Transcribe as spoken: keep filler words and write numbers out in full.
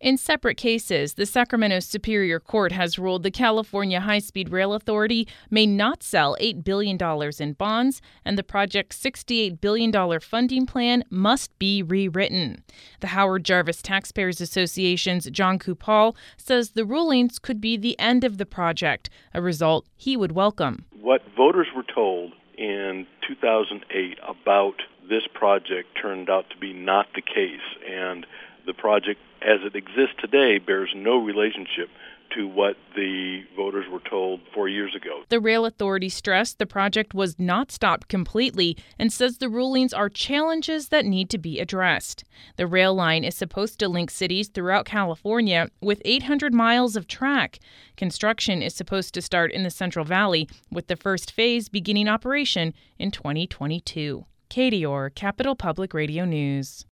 In separate cases, the Sacramento Superior Court has ruled the California High-Speed Rail Authority may not sell eight billion dollars in bonds, and the project's sixty-eight billion dollars funding plan must be rewritten. The Howard Jarvis Taxpayers Association's John Kupal says the rulings could be the end of the project, a result he would welcome. What voters were told in two thousand eight about this project turned out to be not the case, and the project as it exists today bears no relationship to what the voters were told four years ago. The rail authority stressed the project was not stopped completely and says the rulings are challenges that need to be addressed. The rail line is supposed to link cities throughout California with eight hundred miles of track. Construction is supposed to start in the Central Valley, with the first phase beginning operation in twenty twenty-two. Katie Orr, Capital Public Radio News.